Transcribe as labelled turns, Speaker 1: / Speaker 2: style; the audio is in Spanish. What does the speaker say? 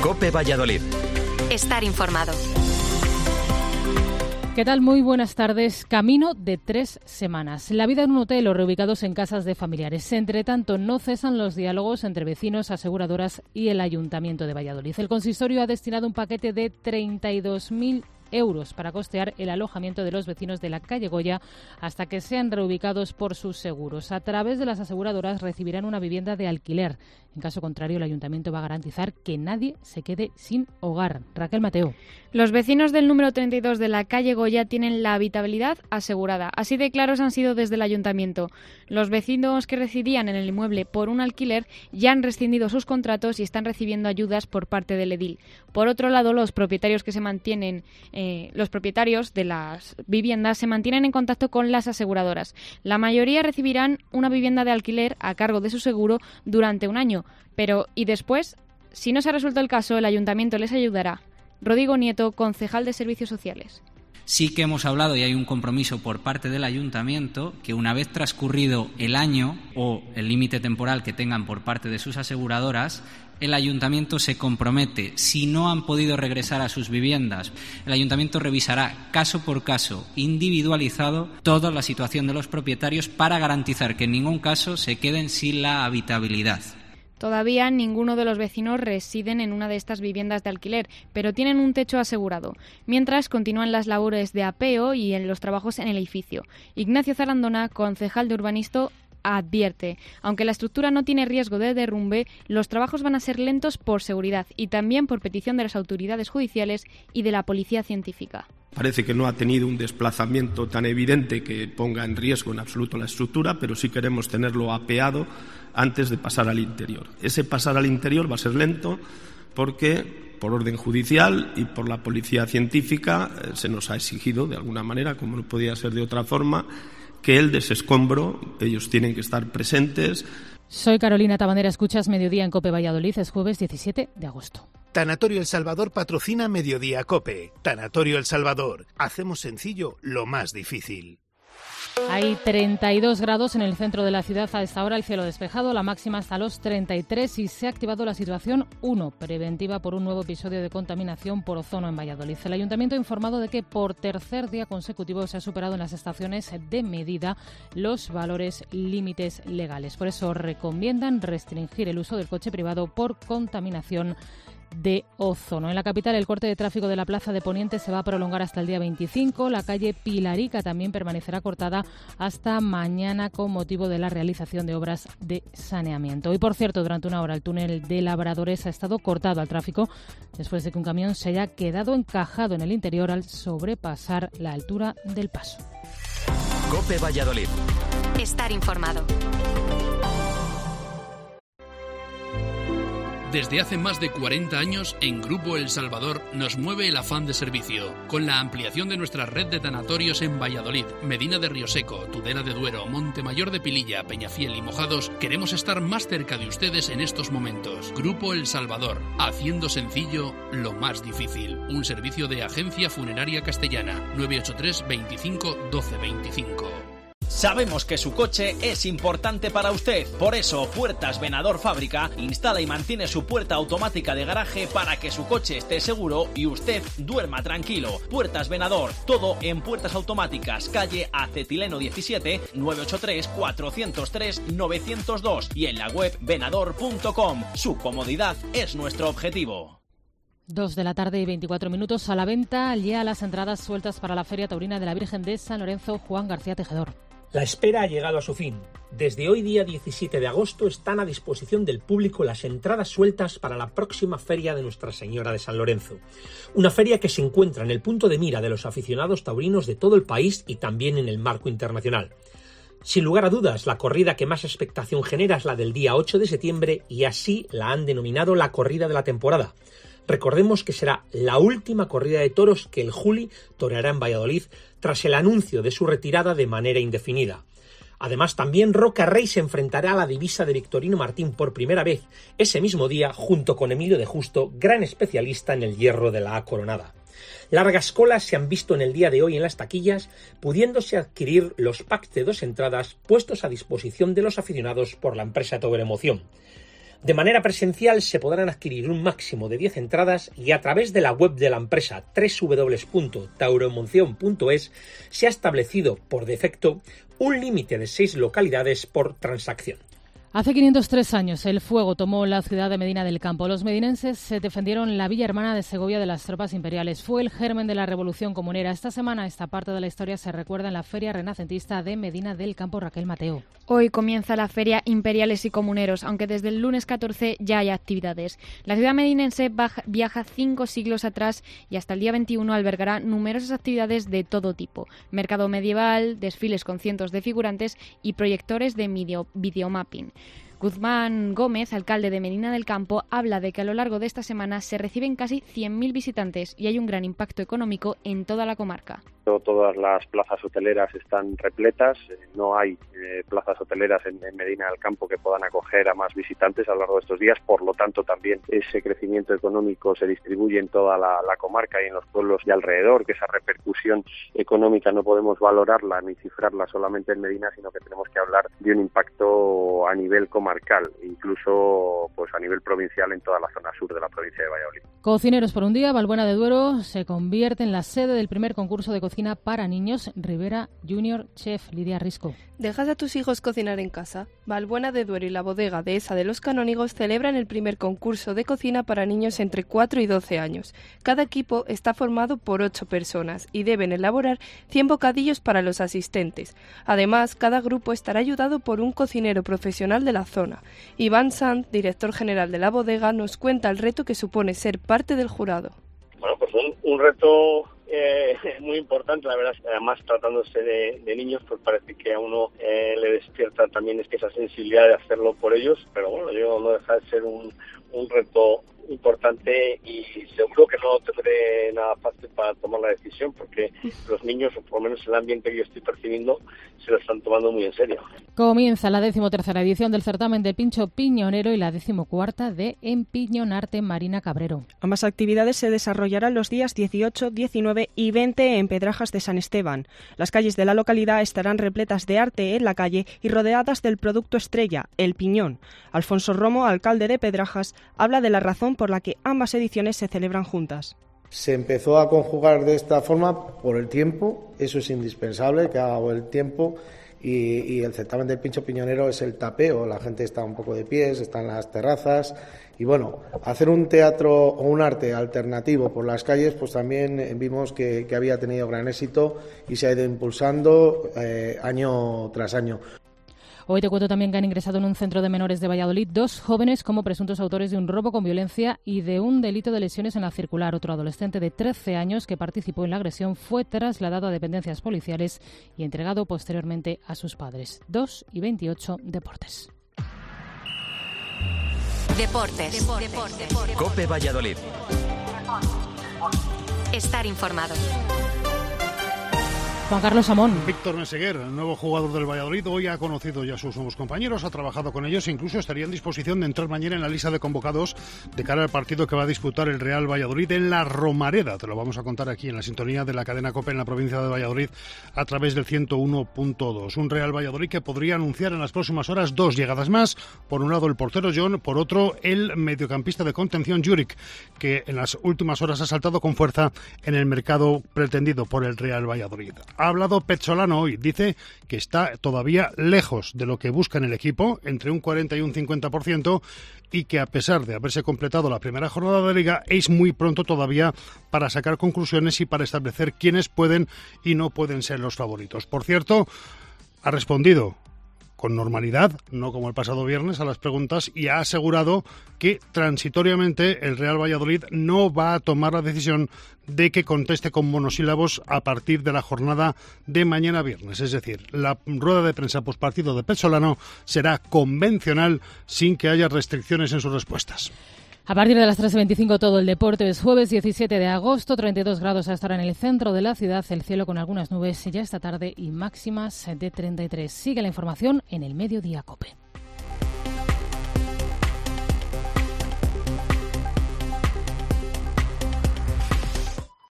Speaker 1: COPE Valladolid.
Speaker 2: Estar informado.
Speaker 3: ¿Qué tal? Muy buenas tardes. Camino de 3 semanas. La vida en un hotel o reubicados en casas de familiares. Entre tanto, no cesan los diálogos entre vecinos, aseguradoras y el Ayuntamiento de Valladolid. El consistorio ha destinado un paquete de 32.000 euros para costear el alojamiento de los vecinos de la calle Goya hasta que sean reubicados por sus seguros. A través de las aseguradoras recibirán una vivienda de alquiler. En caso contrario, el Ayuntamiento va a garantizar que nadie se quede sin hogar. Raquel Mateo.
Speaker 4: Los vecinos del número 32 de la calle Goya tienen la habitabilidad asegurada. Así de claros han sido desde el Ayuntamiento. Los vecinos que residían en el inmueble por un alquiler ya han rescindido sus contratos y están recibiendo ayudas por parte del edil. Por otro lado, los propietarios de las viviendas se mantienen en contacto con las aseguradoras. La mayoría recibirán una vivienda de alquiler a cargo de su seguro durante un año. Pero, ¿y después? Si no se ha resuelto el caso, el Ayuntamiento les ayudará. Rodrigo Nieto, concejal de Servicios Sociales.
Speaker 5: Sí que hemos hablado y hay un compromiso por parte del Ayuntamiento que una vez transcurrido el año o el límite temporal que tengan por parte de sus aseguradoras, el Ayuntamiento se compromete, si no han podido regresar a sus viviendas, el Ayuntamiento revisará caso por caso, individualizado, toda la situación de los propietarios para garantizar que en ningún caso se queden sin la habitabilidad.
Speaker 4: Todavía ninguno de los vecinos residen en una de estas viviendas de alquiler, pero tienen un techo asegurado, mientras continúan las labores de apeo y en los trabajos en el edificio. Ignacio Zarandona, concejal de urbanismo, advierte, aunque la estructura no tiene riesgo de derrumbe, los trabajos van a ser lentos por seguridad y también por petición de las autoridades judiciales y de la policía científica.
Speaker 6: Parece que no ha tenido un desplazamiento tan evidente que ponga en riesgo en absoluto la estructura, pero sí queremos tenerlo apeado antes de pasar al interior. Ese pasar al interior va a ser lento porque, por orden judicial y por la policía científica, se nos ha exigido, de alguna manera, como no podía ser de otra forma, que el desescombro, ellos tienen que estar presentes.
Speaker 3: Soy Carolina Tabandera, escuchas Mediodía en COPE Valladolid, es jueves 17 de agosto.
Speaker 7: Tanatorio El Salvador patrocina Mediodía COPE. Tanatorio El Salvador. Hacemos sencillo lo más difícil.
Speaker 3: Hay 32 grados en el centro de la ciudad a esta hora, el cielo despejado, la máxima hasta los 33 y se ha activado la situación 1, preventiva por un nuevo episodio de contaminación por ozono en Valladolid. El Ayuntamiento ha informado de que por tercer día consecutivo se ha superado en las estaciones de medida los valores límites legales. Por eso recomiendan restringir el uso del coche privado por contaminación de ozono. En la capital, el corte de tráfico de la Plaza de Poniente se va a prolongar hasta el día 25. La calle Pilarica también permanecerá cortada hasta mañana con motivo de la realización de obras de saneamiento. Y, por cierto, durante una hora el túnel de Labradores ha estado cortado al tráfico después de que un camión se haya quedado encajado en el interior al sobrepasar la altura del paso.
Speaker 1: COPE Valladolid.
Speaker 2: Estar informado.
Speaker 8: Desde hace más de 40 años, en Grupo El Salvador nos mueve el afán de servicio. Con la ampliación de nuestra red de tanatorios en Valladolid, Medina de Rioseco, Tudela de Duero, Montemayor de Pililla, Peñafiel y Mojados, queremos estar más cerca de ustedes en estos momentos. Grupo El Salvador, haciendo sencillo lo más difícil. Un servicio de Agencia Funeraria Castellana, 983 25 12 25.
Speaker 9: Sabemos que su coche es importante para usted, por eso Puertas Venador Fábrica instala y mantiene su puerta automática de garaje para que su coche esté seguro y usted duerma tranquilo. Puertas Venador, todo en puertas automáticas, calle Acetileno 17, 983 403 902 y en la web venador.com. Su comodidad es nuestro objetivo.
Speaker 3: 2 de la tarde y 24 minutos. A la venta ya las entradas sueltas para la Feria Taurina de la Virgen de San Lorenzo. Juan García Tejedor.
Speaker 10: La espera ha llegado a su fin. Desde hoy, día 17 de agosto, están a disposición del público las entradas sueltas para la próxima Feria de Nuestra Señora de San Lorenzo. Una feria que se encuentra en el punto de mira de los aficionados taurinos de todo el país y también en el marco internacional. Sin lugar a dudas, la corrida que más expectación genera es la del día 8 de septiembre y así la han denominado la corrida de la temporada. Recordemos que será la última corrida de toros que el Juli toreará en Valladolid tras el anuncio de su retirada de manera indefinida. Además, también Roca Rey se enfrentará a la divisa de Victorino Martín por primera vez ese mismo día junto con Emilio de Justo, gran especialista en el hierro de la A coronada. Largas colas se han visto en el día de hoy en las taquillas, pudiéndose adquirir los packs de 2 entradas puestos a disposición de los aficionados por la empresa Toberemoción. De manera presencial se podrán adquirir un máximo de 10 entradas y a través de la web de la empresa www.tauroemoción.es se ha establecido por defecto un límite de 6 localidades por transacción.
Speaker 3: Hace 503 años el fuego tomó la ciudad de Medina del Campo. Los medinenses se defendieron la villa hermana de Segovia de las tropas imperiales. Fue el germen de la Revolución Comunera. Esta semana esta parte de la historia se recuerda en la Feria Renacentista de Medina del Campo. Raquel Mateo.
Speaker 4: Hoy comienza la Feria Imperiales y Comuneros, aunque desde el lunes 14 ya hay actividades. La ciudad medinense viaja 5 siglos atrás y hasta el día 21 albergará numerosas actividades de todo tipo. Mercado medieval, desfiles con cientos de figurantes y proyectores de videomapping. Guzmán Gómez, alcalde de Medina del Campo, habla de que a lo largo de esta semana se reciben casi 100.000 visitantes y hay un gran impacto económico en toda la comarca.
Speaker 11: Todas las plazas hoteleras están repletas, no hay plazas hoteleras en Medina del Campo que puedan acoger a más visitantes a lo largo de estos días, por lo tanto también ese crecimiento económico se distribuye en toda la comarca y en los pueblos de alrededor, que esa repercusión económica no podemos valorarla ni cifrarla solamente en Medina, sino que tenemos que hablar de un impacto a nivel comarcal, incluso pues a nivel provincial en toda la zona sur de la provincia de Valladolid.
Speaker 3: Cocineros por un día, Valbuena de Duero se convierte en la sede del primer concurso de cocina para niños Rivera Junior Chef. Lidia Risco.
Speaker 12: ¿Dejas a tus hijos cocinar en casa? Valbuena de Duero y la bodega Dehesa de los Canónigos celebran el primer concurso de cocina para niños entre 4 y 12 años. Cada equipo está formado por 8 personas y deben elaborar 100 bocadillos para los asistentes. Además, cada grupo estará ayudado por un cocinero profesional de la zona. Iván Sanz, director general de la bodega, nos cuenta el reto que supone ser parte del jurado.
Speaker 13: Bueno, pues un reto muy importante, la verdad. Además, tratándose de niños, pues parece que a uno le despierta también esa sensibilidad de hacerlo por ellos, pero bueno, yo no deja de ser un reto importante y seguro que no tendré nada fácil para tomar la decisión, porque los niños, o por lo menos el ambiente que yo estoy percibiendo, se lo están tomando muy en serio.
Speaker 3: Comienza la 13ª edición del certamen de Pincho Piñonero y la 14ª de Empiñonarte Marina Cabrero.
Speaker 14: Ambas actividades se desarrollarán los días 18, 19 y 20 en Pedrajas de San Esteban. Las calles de la localidad estarán repletas de arte en la calle y rodeadas del producto estrella, el piñón. Alfonso Romo, alcalde de Pedrajas, habla de la razón por la que ambas ediciones se celebran juntas.
Speaker 15: Se empezó a conjugar de esta forma por el tiempo, eso es indispensable, que haga el tiempo, y el certamen del pincho piñonero es el tapeo, la gente está un poco de pies, está en las terrazas, y bueno, hacer un teatro o un arte alternativo por las calles, pues también vimos que había tenido gran éxito y se ha ido impulsando año tras año.
Speaker 3: Hoy te cuento también que han ingresado en un centro de menores de Valladolid 2 jóvenes como presuntos autores de un robo con violencia y de un delito de lesiones en la circular. Otro adolescente de 13 años que participó en la agresión fue trasladado a dependencias policiales y entregado posteriormente a sus padres. 2 y 28, deportes.
Speaker 2: Deportes.
Speaker 1: COPE Valladolid.
Speaker 2: Estar informado.
Speaker 3: Juan Carlos Amón.
Speaker 16: Víctor Meseguer, el nuevo jugador del Valladolid, hoy ha conocido ya a sus nuevos compañeros, ha trabajado con ellos e incluso estaría en disposición de entrar mañana en la lista de convocados de cara al partido que va a disputar el Real Valladolid en la Romareda. Te lo vamos a contar aquí en la sintonía de la cadena COPE en la provincia de Valladolid a través del 101.2. Un Real Valladolid que podría anunciar en las próximas horas 2 llegadas más. Por un lado el portero John, por otro el mediocampista de contención Juric, que en las últimas horas ha saltado con fuerza en el mercado pretendido por el Real Valladolid. Ha hablado Pezzolano hoy, dice que está todavía lejos de lo que busca en el equipo, entre un 40 y un 50%, y que a pesar de haberse completado la primera jornada de Liga, es muy pronto todavía para sacar conclusiones y para establecer quiénes pueden y no pueden ser los favoritos. Por cierto, ha respondido con normalidad, no como el pasado viernes, a las preguntas y ha asegurado que transitoriamente el Real Valladolid no va a tomar la decisión de que conteste con monosílabos a partir de la jornada de mañana viernes. Es decir, la rueda de prensa postpartido de Pezzolano será convencional sin que haya restricciones en sus respuestas.
Speaker 3: A partir de las 3:25 todo el deporte. Es jueves 17 de agosto, 32 grados a esta hora en el centro de la ciudad, el cielo con algunas nubes ya esta tarde y máximas de 33. Sigue la información en el Mediodía COPE.